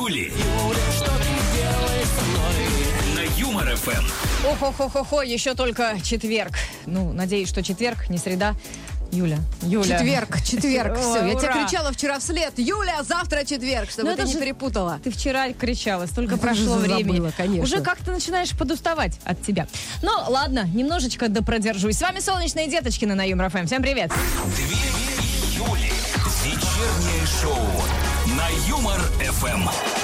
Юли. На Юмор ФМ. Охо-хо-хо-хо, еще только четверг. Ну, надеюсь, что четверг, не среда. Юля. Четверг. Все, я тебе ура. кричала вчера вслед. Юля, завтра четверг, чтобы ты не перепутала. Ты вчера кричала, столько Ты прошло уже времени. забыла, конечно. Уже как-то начинаешь подуставать от тебя. Ну, ладно, немножечко допродержусь. С вами Солнечные Деточкины на Юмор ФМ. Всем привет. 2 Юли. Вечернее шоу на Юмор ФМ.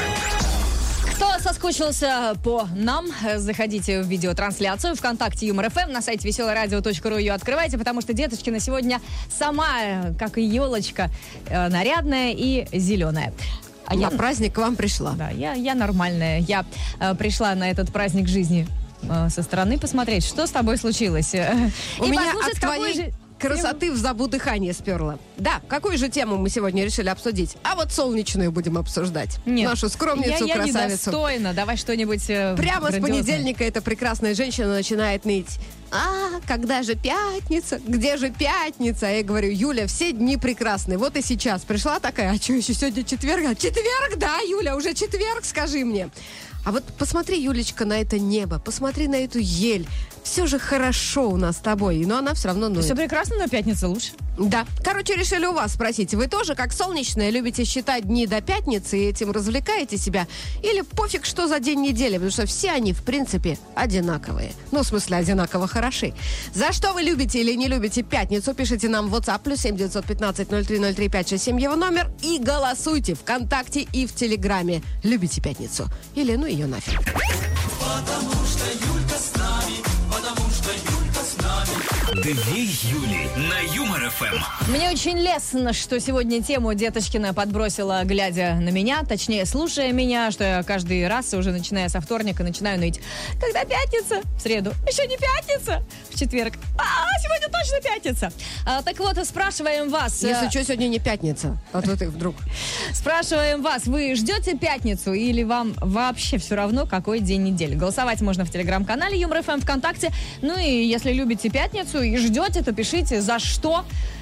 Кто соскучился по нам, заходите в видеотрансляцию ВКонтакте Юмор ФМ, на сайте веселорадио.ру ее открывайте, потому что Деточкина сегодня сама, как и елочка, нарядная и зеленая. А на праздник к вам пришла. Да, я нормальная. Я пришла на этот праздник жизни со стороны посмотреть, что с тобой случилось. У меня от твоей красоты в забу дыхание сперла. Да, какую же тему мы сегодня решили обсудить? А вот солнечную будем обсуждать. Нет, нашу скромницу, я красавицу. недостойна. Давай что-нибудь Прямо грандиозное. с понедельника эта прекрасная женщина начинает ныть. Когда же пятница? Где же пятница? Я говорю, Юля, все дни прекрасны. Вот и сейчас пришла такая, а что, еще сегодня четверг? Четверг, да, Юля, уже четверг, скажи мне. А вот посмотри, Юлечка, на это небо, посмотри на эту ель. Все же хорошо у нас с тобой, но она все равно ноет. Все прекрасно, но пятница лучше. Да. Короче, решили у вас спросить. Вы тоже, как солнечная, любите считать дни до пятницы и этим развлекаете себя? Или пофиг, что за день недели? Потому что все они, в принципе, одинаковые. Ну, в смысле, одинаково хороши. За что вы любите или не любите пятницу? Пишите нам в WhatsApp +7 915 0303 567 его номер. И голосуйте ВКонтакте и в Телеграме. Любите пятницу? Или ну ее нафиг. Потому что Юлька с нами. Потому что Юлька с нами. 2 Юли на Юмор ФМ. Мне очень лестно, что сегодня тему Деточкина подбросила, глядя на меня, точнее, слушая меня, что я каждый раз, уже начиная со вторника, начинаю ныть. Когда пятница? В среду. Еще не пятница? В четверг. Сегодня точно пятница. Так вот, спрашиваем вас. Если что, сегодня не пятница. А то ты вдруг... Спрашиваем вас, вы ждете пятницу или вам вообще все равно, какой день недели? Голосовать можно в телеграм-канале Юмор ФМ ВКонтакте. Ну и если любите пятницу и ждете, то пишите, за что...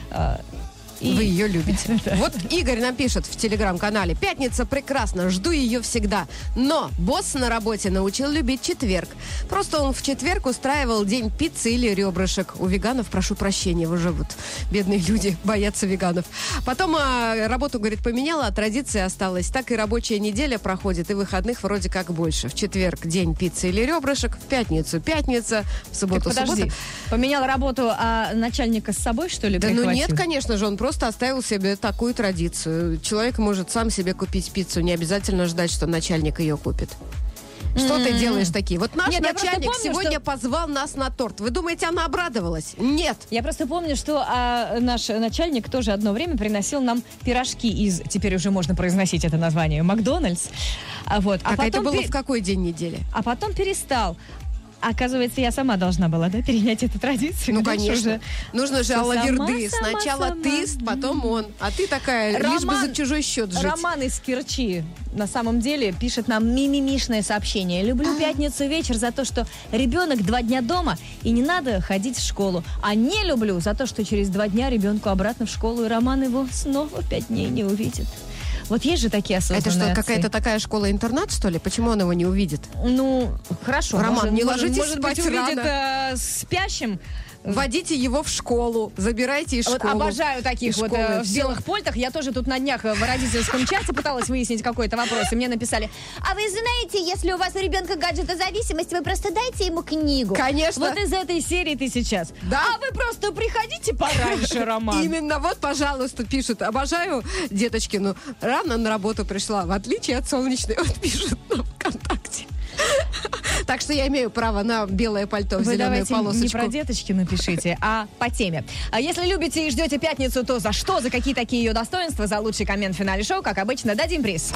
Вы ее любите. Вот Игорь напишет в телеграм-канале: пятница прекрасна, жду ее всегда. Но босс на работе научил любить четверг. Просто он в четверг устраивал день пиццы или ребрышек. У веганов, прошу прощения, уже вот бедные люди боятся веганов. Потом работу, говорит, поменяла, а традиция осталась. Так и рабочая неделя проходит, и выходных вроде как больше. В четверг день пиццы или ребрышек, в пятницу пицца, в субботу подожди, суббота. Поменял работу, а начальника с собой, что ли, Да прихватил? ну нет, конечно же, он просто оставил себе такую традицию. Человек может сам себе купить пиццу, не обязательно ждать, что начальник ее купит. Что ты делаешь такие? Вот наш Нет, я просто начальник помню, сегодня что... позвал нас на торт. Вы думаете, она обрадовалась? Нет. Я просто помню, что наш начальник тоже одно время приносил нам пирожки из, теперь уже можно произносить это название, Макдональдс. Вот. Так, это было в какой день недели? А потом перестал. Оказывается, я сама должна была, перенять эту традицию. Ну, конечно. Нужно же алаверды. Сама. Сначала ты, потом он. А ты такая, лишь бы за чужой счет жить. Роман из Керчи на самом деле пишет нам мимимишное сообщение. Люблю пятницу вечер за то, что ребенок 2 дня дома и не надо ходить в школу. А не люблю за то, что через 2 дня ребенку обратно в школу, и Роман его снова 5 дней не увидит. Вот есть же такие осознанные Это что, отцы. какая-то такая школа-интернат, что ли? Почему он его не увидит? Ну, хорошо. Роман, не ложитесь может спать быть, увидит рано. спящим. Вводите его в школу, забирайте из Вот школы. обожаю таких из вот школы. в Всё. белых польтах. Я тоже тут на днях в родительском чате пыталась выяснить какой-то вопрос. И мне написали: а вы знаете, если у вас у ребенка гаджетозависимость, вы просто дайте ему книгу. Конечно. Вот из этой серии ты сейчас. Да. А вы просто приходите пораньше, Роман. Именно, вот, пожалуйста, пишут. Обожаю Деточкину. Рано на работу пришла, в отличие от солнечной. Вот пишут нам ВКонтакте. Так что я имею право на белое пальто в Вы зеленую давайте полосочку. не про деточки напишите, а по теме. А если любите и ждете пятницу, то за что, за какие такие ее достоинства, за лучший коммент в финале шоу, как обычно, дадим приз.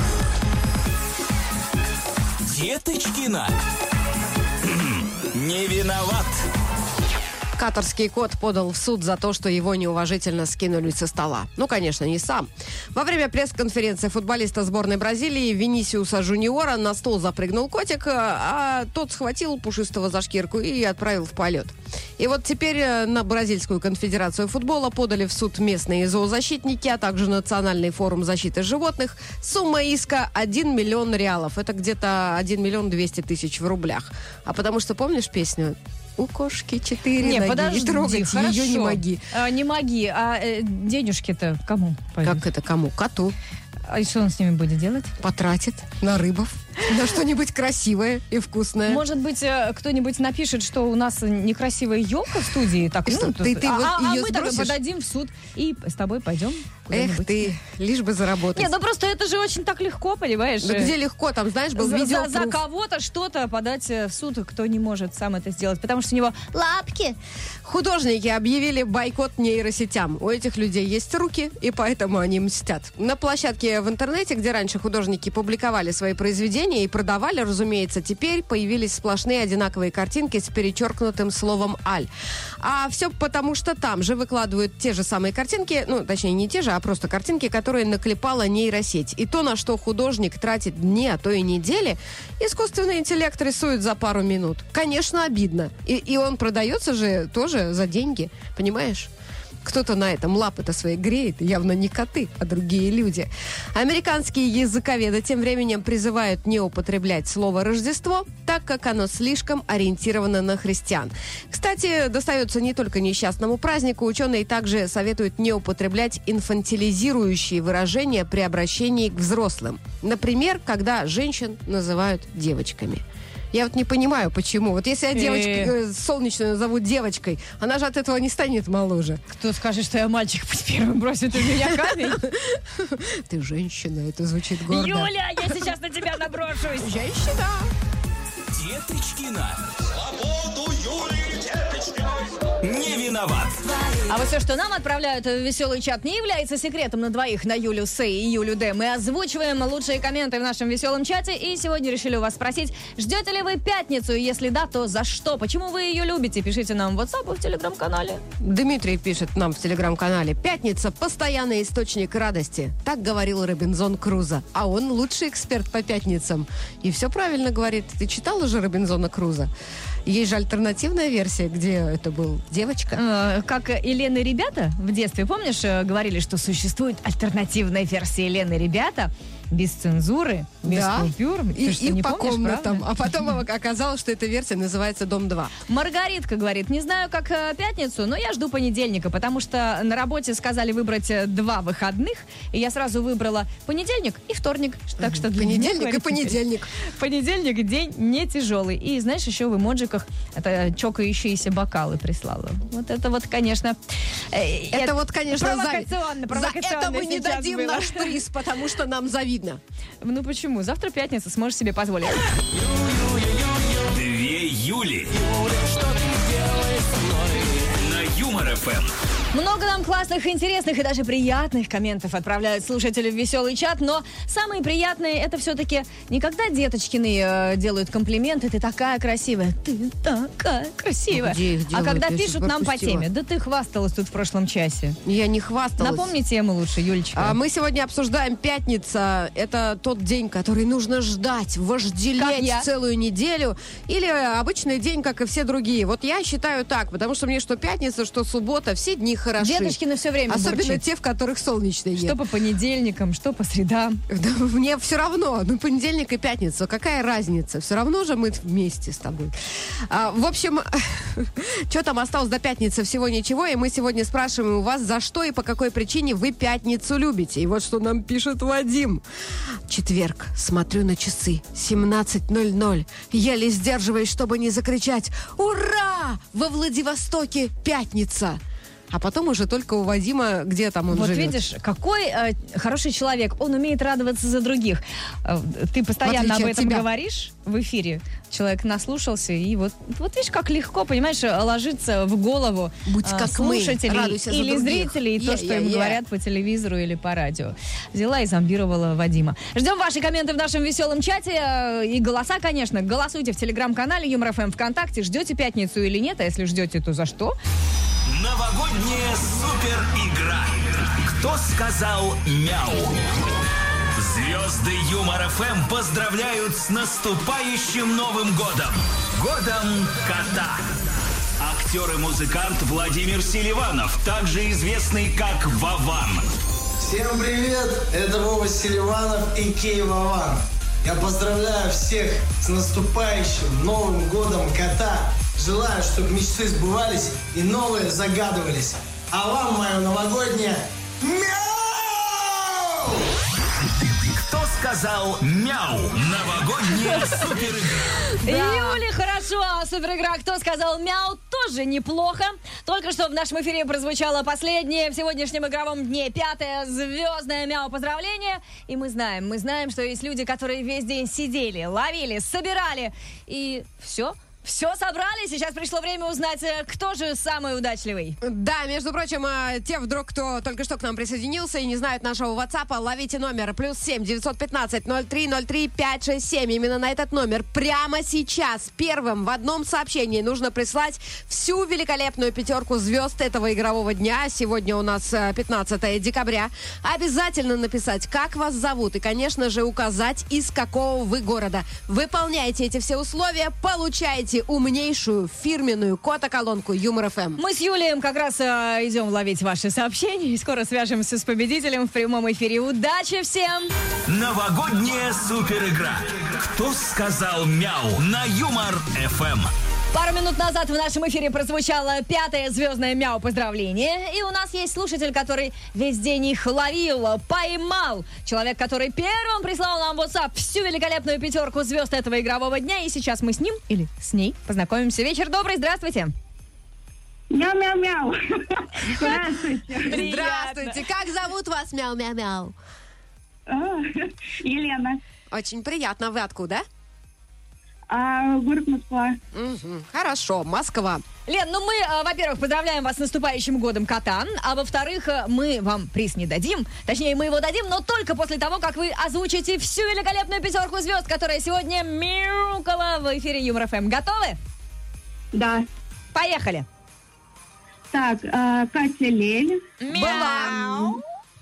Деточкина. Не виноват. Катарский кот подал в суд за то, что его неуважительно скинули со стола. Ну, конечно, не сам. Во время пресс-конференции футболиста сборной Бразилии Винисиуса Жуниора на стол запрыгнул котик, а тот схватил пушистого за шкирку и отправил в полет. И вот теперь на Бразильскую конфедерацию футбола подали в суд местные зоозащитники, а также Национальный форум защиты животных. Сумма иска 1 миллион реалов. Это где-то 1 миллион 200 тысяч в рублях. А потому что, помнишь песню? У кошки 4 ноги. Подожди, и трогать хорошо. ее не моги. Не моги. Денежки-то кому пойдут? Как это кому? Коту. А и что он с ними будет делать? Потратит на рыбов. На что-нибудь красивое и вкусное. Может быть, кто-нибудь напишет, что у нас некрасивая елка в студии. Так, что, ты вот ее мы тогда подадим в суд и с тобой пойдем куда-нибудь. Эх ты, лишь бы заработать. Нет, просто это же очень так легко, понимаешь? Да где легко? Там, знаешь, был видео. За кого-то что-то подать в суд, кто не может сам это сделать, потому что у него лапки. Художники объявили бойкот нейросетям. У этих людей есть руки, и поэтому они мстят. На площадке в интернете, где раньше художники публиковали свои произведения и продавали, разумеется, теперь появились сплошные одинаковые картинки с перечеркнутым словом «аль». А все потому, что там же выкладывают те же самые картинки, ну, точнее, не те же, а просто картинки, которые наклепала нейросеть. И то, на что художник тратит дни, а то и недели, искусственный интеллект рисует за пару минут. Конечно, обидно. И он продается же тоже за деньги, понимаешь? Кто-то на этом лапы-то свои греет, явно не коты, а другие люди. Американские языковеды тем временем призывают не употреблять слово «Рождество», так как оно слишком ориентировано на христиан. Кстати, достается не только несчастному празднику, ученые также советуют не употреблять инфантилизирующие выражения при обращении к взрослым. Например, когда женщин называют девочками. Я вот не понимаю, почему. Вот если я девочку солнечную назову девочкой, она же от этого не станет моложе. Кто скажет, что я мальчик, пусть первым бросит в меня камень? Ты женщина, это звучит гордо. Юля, я сейчас на тебя наброшусь. Женщина. Деточкина. Свободу Юлии Деточкиной. Не виноват. А вот все, что нам отправляют в веселый чат, не является секретом на двоих, на Юлю С и Юлю Д. Мы озвучиваем лучшие комменты в нашем веселом чате, и сегодня решили у вас спросить, ждете ли вы пятницу, и если да, то за что? Почему вы ее любите? Пишите нам в WhatsApp и в Телеграм-канале. Дмитрий пишет нам в Телеграм-канале: «Пятница – постоянный источник радости». Так говорил Робинзон Крузо. А он лучший эксперт по пятницам. И все правильно говорит. Ты читал уже Робинзона Крузо? Есть же альтернативная версия, где это был девочка. Как Елена и ребята в детстве, помнишь, говорили, что существует альтернативная версия Елены и ребята, без цензуры, без купюр. И по комнатам. А потом оказалось, что эта версия называется «Дом-2». Маргаритка говорит: не знаю, как пятницу, но я жду понедельника, потому что на работе сказали выбрать 2 выходных, и я сразу выбрала понедельник и вторник. Так что для понедельник меня, и понедельник. Понедельник день не тяжелый. И знаешь, еще в эмоджиках это чокающиеся бокалы прислала. Вот это вот, конечно... Это вот, конечно, провокационно за это мы не дадим было. наш приз, потому что нам завидно. Ну почему? Завтра пятница, сможешь себе позволить. 2 Юли. На Юмор ФМ. Много нам классных, интересных и даже приятных комментов отправляют слушатели в веселый чат, но самые приятные это все-таки не когда Деточкины делают комплименты: ты такая красивая, ты такая красивая. Где их делают? А когда Я пишут нам по теме: да ты хвасталась тут в прошлом часе. Я не хвасталась. Напомни тему лучше, Юлечка. Мы сегодня обсуждаем пятница. Это тот день, который нужно ждать, вожделеть целую неделю. Или обычный день, как и все другие. Вот я считаю так, потому что мне что пятница, что суббота, все дни хороши. Деточкины все время особенно бурчит. те, в которых солнечный нет. Что по понедельникам, что по средам. Да, мне все равно. Ну, понедельник и пятница. Какая разница? Все равно же мы вместе с тобой. В общем, что там осталось до пятницы? Всего ничего. И мы сегодня спрашиваем у вас, за что и по какой причине вы пятницу любите. И вот что нам пишет Вадим. Четверг. Смотрю на часы. 17:00. Еле сдерживаюсь, чтобы не закричать: «Ура! Во Владивостоке пятница!» А потом уже только у Вадима, где там он Вот живет. видишь, какой хороший человек. Он умеет радоваться за других. Ты постоянно об этом говоришь в эфире. Человек наслушался, и вот видишь, как легко, понимаешь, ложиться в голову Будь как слушателей или зрителей то, что им говорят по телевизору или по радио. Взяла и зомбировала Вадима. Ждем ваши комменты в нашем веселом чате и голоса, конечно. Голосуйте в телеграм-канале Юмор ФМ ВКонтакте. Ждете пятницу или нет? А если ждете, то за что? Новогодняя супер игра. Кто сказал мяу? Звезды Юмор ФМ поздравляют с наступающим Новым годом. Годом кота. Актер и музыкант Владимир Селиванов, также известный как Вован. Всем привет, это Вова Селиванов и Кей Вован. Я поздравляю всех с наступающим Новым годом кота. Желаю, чтобы мечты сбывались и новые загадывались. А вам мое новогоднее мяу! Кто сказал мяу? Новогодняя суперигра. Юля, хорошо. Суперигра «Кто сказал мяу» тоже неплохо. Только что в нашем эфире прозвучало последнее в сегодняшнем игровом дне 5-е звездное мяу поздравление. И мы знаем, что есть люди, которые весь день сидели, ловили, собирали. И все собрали. Сейчас пришло время узнать, кто же самый удачливый. Да, между прочим, те вдруг, кто только что к нам присоединился и не знает нашего WhatsApp, ловите номер +7 915 03 03 567. Именно на этот номер прямо сейчас первым в одном сообщении нужно прислать всю великолепную пятерку звезд этого игрового дня. Сегодня у нас 15 декабря. Обязательно написать, как вас зовут, и, конечно же, указать, из какого вы города. Выполняйте эти все условия, получаете умнейшую фирменную кота-колонку Юмор ФМ. Мы с Юлием как раз идем ловить ваши сообщения и скоро свяжемся с победителем в прямом эфире. Удачи всем! Новогодняя суперигра. Кто сказал мяу? На Юмор ФМ. Пару минут назад в нашем эфире прозвучало 5-е звездное мяу поздравление. И у нас есть слушатель, который весь день их ловил, поймал. Человек, который первым прислал нам в WhatsApp всю великолепную пятерку звезд этого игрового дня. И сейчас мы с ним или с ней познакомимся. Вечер добрый, здравствуйте. Мяу-мяу-мяу. Здравствуйте. Здравствуйте. Как зовут вас, мяу-мяу-мяу? Елена. Очень приятно. Вы откуда? Город Москва. Угу. Хорошо, Москва. Лен, ну мы, во-первых, поздравляем вас с наступающим годом кота, а во-вторых, мы вам приз не дадим. Точнее, мы его дадим, но только после того, как вы озвучите всю великолепную пятерку звезд, которая сегодня мяукала в эфире Юмор ФМ. Готовы? Да. Поехали. Так, Катя Лель. Мяу.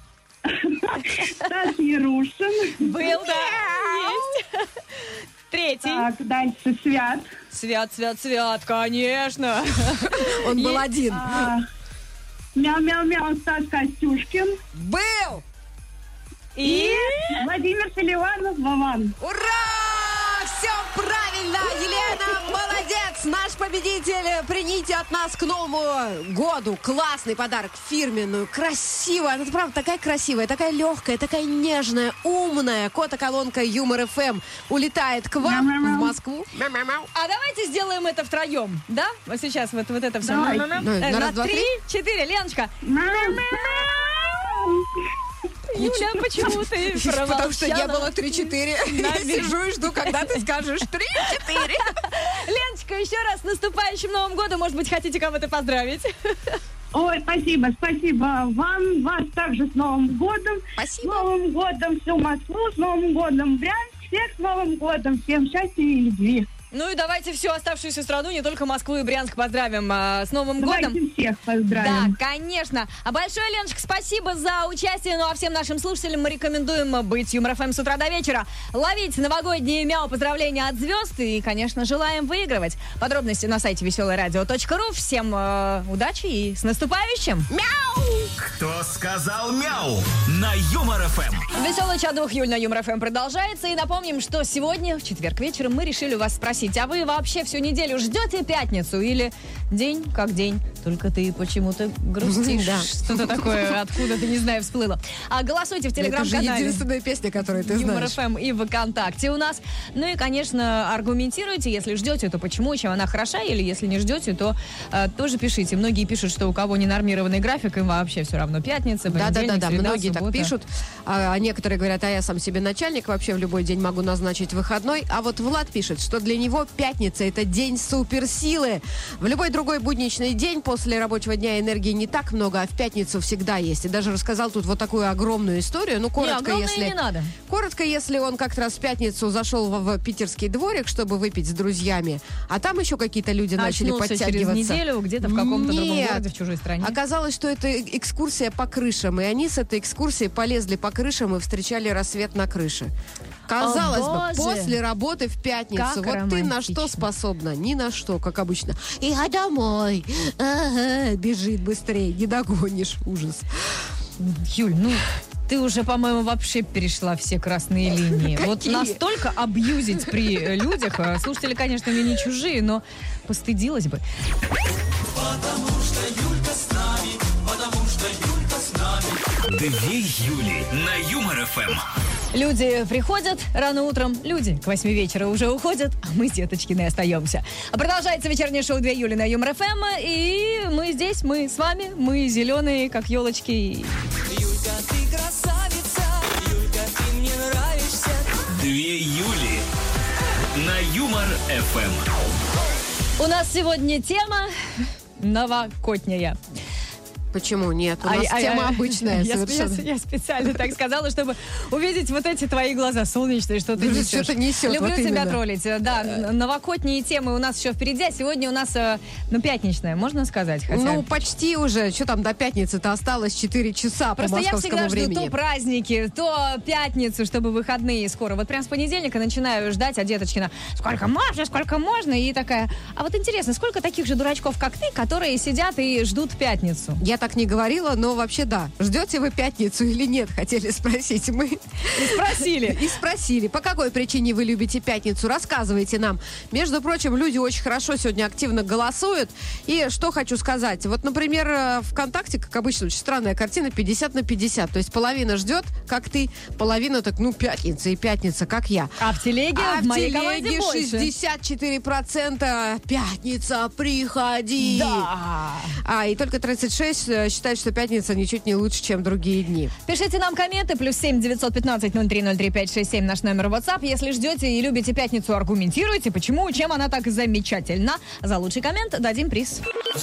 Стас Ярушин. Был, да, есть. Третий. Так, дальше Свят. Свят, конечно. Он был один. Мяу-мяу-мяу, Стас Костюшкин. Был! И Владимир Селиванов, Вован. Ура! Все правильно! Елена, молодец! Наш победитель! Примите от нас к Новому году классный подарок, фирменную, красивую. Она, правда, такая красивая, такая легкая, такая нежная, умная кота-колонка Юмор ФМ улетает к вам в Москву. А давайте сделаем это втроем, да? Вот сейчас вот это все. Давай. На раз, два, 3, 4. Леночка. Юля, почему ты промолчала? Потому что не было 3-4. Я сижу и жду, когда ты скажешь 3-4. Леночка, еще раз с наступающим Новым годом. Может быть, хотите кого-то поздравить? Ой, спасибо вам, вас также с Новым годом. Спасибо. С Новым годом всю Москву, с Новым годом Брянск, всех с Новым годом, всем счастья и любви. Ну и давайте всю оставшуюся страну, не только Москву и Брянск, поздравим с Новым Давайте годом. Всех поздравим. Да, конечно. А большое, Леночка, спасибо за участие. Ну а всем нашим слушателям мы рекомендуем быть Юмор ФМ с утра до вечера. Ловить новогодние мяу поздравления от звезд и, конечно, желаем выигрывать. Подробности на сайте веселорадио.ру. Всем удачи и с наступающим. Мяу! Кто сказал мяу? На Юмор ФМ. Веселый чат 2 Юль на Юмор ФМ продолжается. И напомним, что сегодня, в четверг вечером, мы решили у вас спросить, спросить, а вы вообще всю неделю ждете пятницу или день как день? Только ты почему-то грустишь. Да. Что-то такое, откуда-то, не знаю, всплыло. Голосуйте в телеграм-канале. Это же единственная песня, которую ты Юмор знаешь. ФМ и ВКонтакте у нас. Ну и, конечно, аргументируйте. Если ждете, то почему, чем она хороша. Или если не ждете, то тоже пишите. Многие пишут, что у кого ненормированный график, им вообще все равно пятница, понедельник, Да, среда, многие суббота. так пишут. А некоторые говорят, а я сам себе начальник, вообще в любой день могу назначить выходной. А вот Влад пишет, что для него пятница – это день суперсилы. В любой другой будничный день после рабочего дня энергии не так много, а в пятницу всегда есть. И даже рассказал тут вот такую огромную историю. Ну, коротко, не надо. Коротко, если он как-то раз в пятницу зашел в питерский дворик, чтобы выпить с друзьями, а там еще какие-то люди начали Очнулся подтягиваться. через неделю где-то в каком-то другом Нет. городе, в чужой стране. Оказалось, что это экскурсия по крышам. И они с этой экскурсией полезли по крышам и встречали рассвет на крыше. Казалось бы, Боже. после работы в пятницу. Как Вот ты на что романтично. способна? Ни на что, как обычно. Я домой. Ага, бежит быстрее, не догонишь. Ужас. Юль, ну... Ты уже, по-моему, вообще перешла все красные линии. Вот Какие? настолько абьюзить при людях. Слушатели, конечно, мне не чужие, но постыдилась бы. Потому что Юлька с нами, потому что Юлька с нами. 2 Юли на Юмор ФМ. Люди приходят рано утром, люди к 8 вечера уже уходят, а мы с Деточкиной остаемся. Продолжается вечернее шоу 2 Юли на Юмор ФМ, и мы здесь, мы с вами, мы зеленые, как елочки. Юлька, ты красавица, Юлька, ты мне нравишься. 2 Юли на Юмор ФМ. У нас сегодня тема новогодняя. Почему нет? У нас тема обычная совершенно. Я специально так сказала, чтобы увидеть вот эти твои глаза солнечные, что ты Ты же несешь. что-то несет, Люблю вот тебя именно. троллить. Да, новогодние темы у нас еще впереди. А сегодня у нас, пятничная, можно сказать? Хотя... Ну, почти уже. Что там до пятницы-то осталось 4 часа Просто по я московскому всегда жду времени. то праздники, то пятницу, чтобы выходные скоро. Вот прям с понедельника начинаю ждать, а Деточкина, сколько можно? И такая, а вот интересно, сколько таких же дурачков, как ты, которые сидят и ждут пятницу? Я так не говорила, но вообще да. Ждете вы пятницу или нет? Хотели спросить мы. И спросили. И спросили, по какой причине вы любите пятницу? Рассказывайте нам. Между прочим, люди очень хорошо сегодня активно голосуют. И что хочу сказать. Вот, например, ВКонтакте, как обычно, очень странная картина, 50/50. То есть половина ждет, как ты, половина так, пятница и пятница, как я. А в телеге А в в моей команде телеге больше. 64% пятница, приходи. Да. И только 36 считают, что пятница ничуть не лучше, чем другие дни. Пишите нам комменты. +7 915 0303 567 наш номер WhatsApp. Если ждете и любите пятницу, аргументируйте, почему, чем она так замечательна. За лучший коммент дадим приз.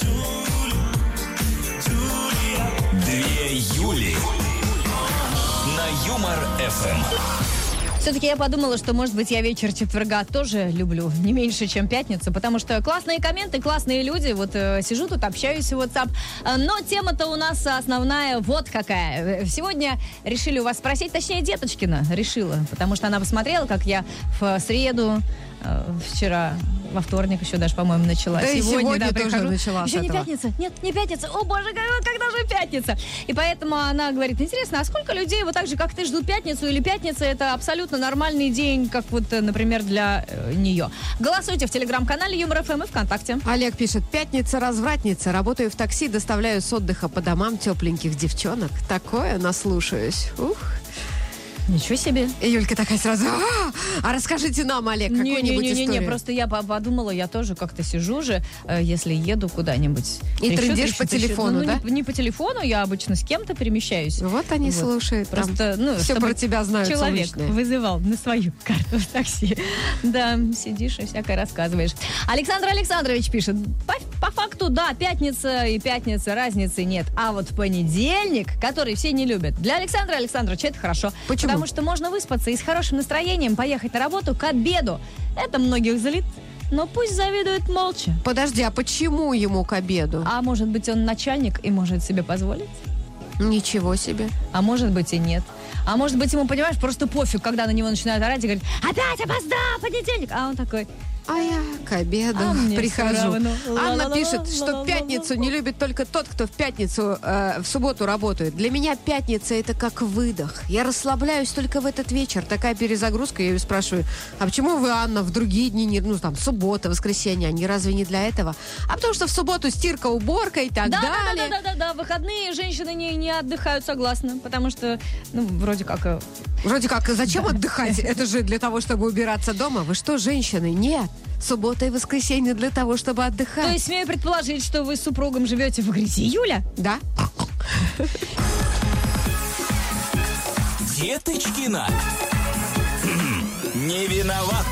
2 Юли на Юмор ФМ. Все-таки я подумала, что, может быть, я вечер четверга тоже люблю не меньше, чем пятницу, потому что классные комменты, классные люди. Вот сижу тут, общаюсь в WhatsApp. Но тема-то у нас основная вот какая. Сегодня решили у вас спросить, точнее, Деточкина решила, потому что она посмотрела, как я в среду, вчера, во вторник еще даже, по-моему, начала. Да и сегодня тоже прихожу. начала с Еще не этого. пятница? Нет, не пятница. О, боже, когда же пятница? И поэтому она говорит, интересно, а сколько людей вот так же, как ты, ждут пятницу? Или пятница это абсолютно нормальный день, как вот, например, для нее? Голосуйте в телеграм-канале Юмор ФМ и ВКонтакте. Олег пишет, пятница развратница, работаю в такси, доставляю с отдыха по домам тепленьких девчонок. Такое наслушаюсь. Ух. Ничего себе. И Юлька такая сразу, а расскажите нам, Олег, какую-нибудь историю. Не, просто я подумала, я тоже как-то сижу же, если еду куда-нибудь. И трындишь по телефону, да? Не по телефону, я обычно с кем-то перемещаюсь. Вот они слушают. там. Просто, Все чтобы про тебя знают, человек солнечное. вызывал на свою карту в такси. Да, сидишь и всякое рассказываешь. Александр Александрович пишет, по факту, да, пятница и пятница, разницы нет. А вот понедельник, который все не любят, для Александра Александровича это хорошо. Почему? Потому что можно выспаться и с хорошим настроением поехать на работу к обеду. Это многих злит, но пусть завидует молча. Подожди, а почему ему к обеду? А может быть, он начальник и может себе позволить? Ничего себе. А может быть и нет. А может быть ему, понимаешь, просто пофиг, когда на него начинают орать и говорить, опять опоздал, понедельник. А он такой, А я к обеду мне прихожу. всё равно. Анна пишет, что пятницу не любит только тот, кто в пятницу, в субботу работает. Для меня пятница — это как выдох. Я расслабляюсь только в этот вечер. Такая перезагрузка. Я ее спрашиваю, а почему вы, Анна, в другие дни, суббота, воскресенье, они разве не для этого? А потому что в субботу стирка, уборка и так далее. Да. Выходные женщины не отдыхают, согласна. Потому что, вроде как... Вроде как, зачем отдыхать? Это же для того, чтобы убираться дома. Вы что, женщины? Нет. Суббота и воскресенье для того, чтобы отдыхать. То есть смею предположить, что вы с супругом живете в грязи, Юля? Да. Деточкина. Не виноват.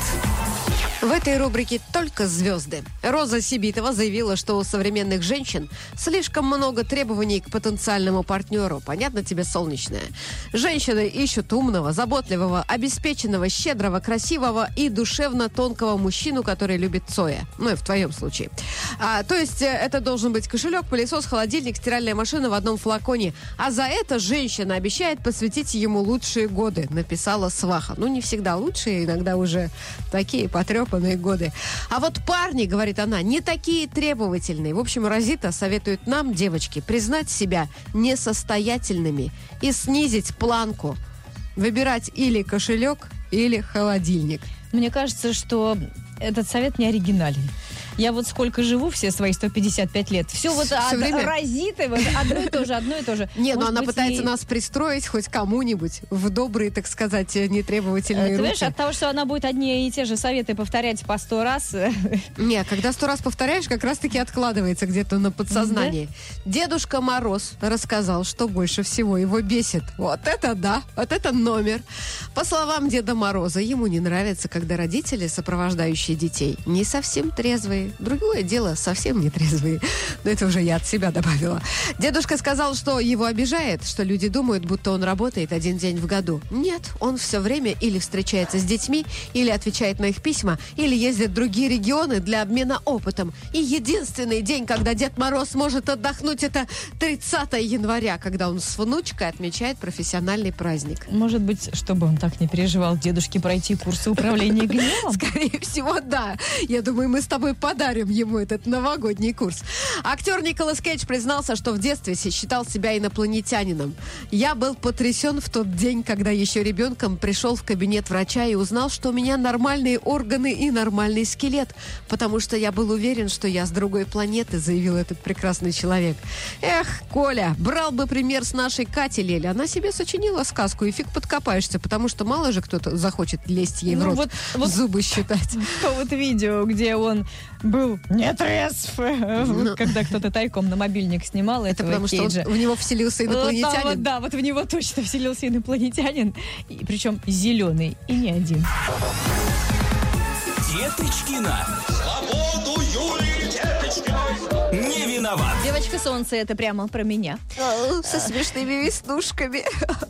В этой рубрике только звезды. Роза Сибитова заявила, что у современных женщин слишком много требований к потенциальному партнеру. Понятно тебе, солнечная? Женщины ищут умного, заботливого, обеспеченного, щедрого, красивого и душевно тонкого мужчину, который любит Цоя. И в твоем случае. То есть это должен быть кошелек, пылесос, холодильник, стиральная машина в одном флаконе. А за это женщина обещает посвятить ему лучшие годы, написала сваха. Не всегда лучшие, иногда уже такие потрепанные годы. А вот парни, говорит она, не такие требовательные. В общем, Розита советует нам, девочки, признать себя несостоятельными и снизить планку. Выбирать или кошелек, или холодильник. Мне кажется, что этот совет не оригинален. Я вот сколько живу, все свои 155 лет, все вот от Розиты, одно и то же. Не, она пытается нас пристроить хоть кому-нибудь в добрые, так сказать, нетребовательные руки. Ты понимаешь, от того, что она будет одни и те же советы повторять по 100 раз... Не, когда 100 раз повторяешь, как раз-таки откладывается где-то на подсознании. Да? Дедушка Мороз рассказал, что больше всего его бесит. Вот это да, вот это номер. По словам Деда Мороза, ему не нравится, когда родители, сопровождающие детей, не совсем трезвые. Другое дело, совсем не трезвые. Но это уже я от себя добавила. Дедушка сказал, что его обижает, что люди думают, будто он работает один день в году. Нет, он все время или встречается с детьми, или отвечает на их письма, или ездит в другие регионы для обмена опытом. И единственный день, когда Дед Мороз может отдохнуть, это 30 января, когда он с внучкой отмечает профессиональный праздник. Может быть, чтобы он так не переживал, дедушке пройти курсы управления гневом? Скорее всего, да. Я думаю, мы с тобой подарим ему этот новогодний курс. Актер Николас Кейдж признался, что в детстве считал себя инопланетянином. Я был потрясен в тот день, когда еще ребенком пришел в кабинет врача и узнал, что у меня нормальные органы и нормальный скелет, потому что я был уверен, что я с другой планеты, заявил этот прекрасный человек. Эх, Коля, брал бы пример с нашей Кати Лель. Она себе сочинила сказку, и фиг подкопаешься, потому что мало же кто-то захочет лезть ей в рот, зубы считать. То вот видео, где он был не трезв, когда кто-то тайком на мобильник снимал этого потому Кейджа. Что в него вселился инопланетянин. Да, вот в него точно вселился инопланетянин, и причем зеленый, и не один. Деточкина. Свободу Юлии Деточкиной. Не виноват. Девочка солнце, это прямо про меня. Со смешными веснушками.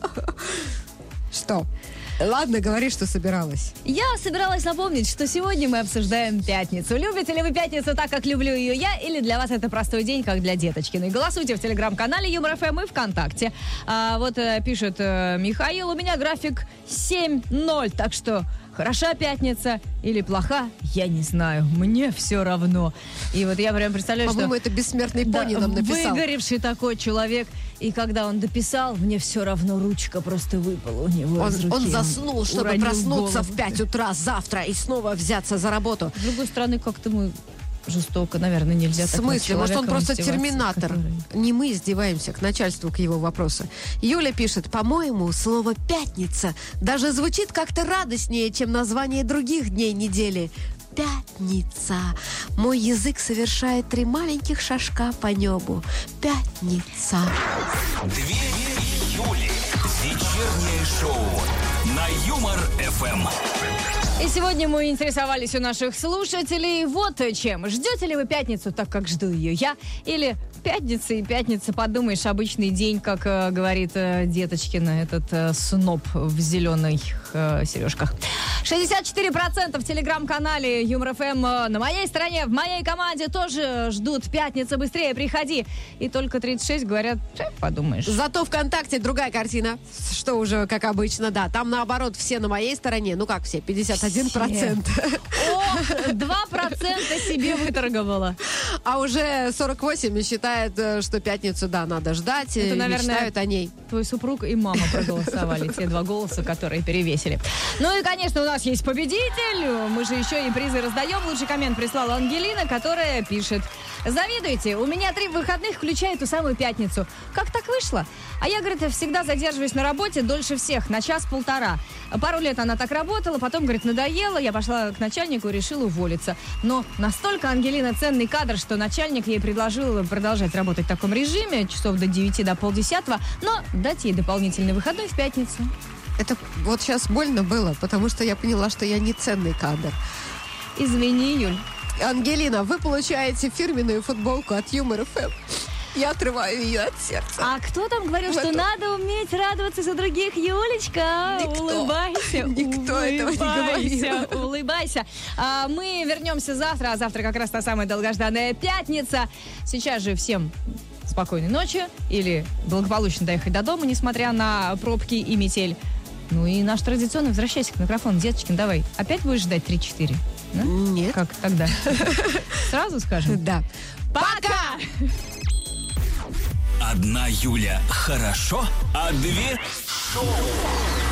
Что? Ладно, говори, что собиралась. Я собиралась напомнить, что сегодня мы обсуждаем пятницу. Любите ли вы пятницу так, как люблю ее я, или для вас это простой день, как для Деточкиной? Голосуйте в телеграм-канале Юмор ФМ и ВКонтакте. Пишет Михаил, у меня график 7:0, так что хороша пятница или плоха, я не знаю. Мне все равно. И вот я прям представляю, что... По-моему, это бессмертный пони нам написал. Выгоревший такой человек. И когда он дописал, мне все равно ручка просто выпала у него из руки. Он заснул, чтобы проснуться в 5 утра завтра и снова взяться за работу. С другой стороны, как-то мы жестоко, наверное, нельзя так. В смысле? Может, он просто терминатор? Который... Не мы издеваемся, к начальству, к его вопросу. Юля пишет, по-моему, слово «пятница» даже звучит как-то радостнее, чем название других дней недели. Пятница. Мой язык совершает 3 маленьких шажка по небу. Пятница. 2 Юли. Вечернее шоу на Юмор ФМ. И сегодня мы интересовались у наших слушателей вот чем. Ждете ли вы пятницу так, как жду ее я? Или пятница, подумаешь, обычный день, как говорит Деточкина, этот сноб в зеленых сережках. 64% в телеграм-канале Юмор ФМ на моей стороне, в моей команде тоже ждут пятница, быстрее приходи. И только 36 говорят, подумаешь. Зато ВКонтакте другая картина, что уже как обычно, да. Там наоборот все на моей стороне, ну как все, 50% 21%. О, 2% себе выторговала. А уже 48% считает, что пятницу, да, надо ждать. Это, наверное, мечтают о ней. Твой супруг и мама проголосовали, те 2 голоса, которые перевесили. Ну и, конечно, у нас есть победитель. Мы же еще и призы раздаем. Лучший коммент прислала Ангелина, которая пишет: завидуете, у меня 3 выходных, включая ту самую пятницу. Как так вышло? А я, говорит, всегда задерживаюсь на работе дольше всех, на 1-1,5. Пару лет она так работала, потом, говорит, надоело, я пошла к начальнику и решила уволиться. Но настолько Ангелина ценный кадр, что начальник ей предложил продолжать работать в таком режиме, часов до 9, до 9:30, но дать ей дополнительный выходной в пятницу. Это вот сейчас больно было, потому что я поняла, что я не ценный кадр. Извини, Юль. Ангелина, вы получаете фирменную футболку от Юмор ФМ. Я отрываю ее от сердца. А кто там говорил, что надо уметь радоваться за других, Юлечка? Никто. Улыбайся. Никто этого не говорил. Улыбайся. Мы вернемся завтра, а завтра как раз та самая долгожданная пятница. Сейчас же всем спокойной ночи или благополучно доехать до дома, несмотря на пробки и метель. Ну и наш традиционный возвращайся к микрофону. Деточкин, давай. Опять будешь ждать 3-4? Да? Нет. Как тогда? Сразу скажем? Да. Пока! Одна Юля хорошо, а 2 шоу.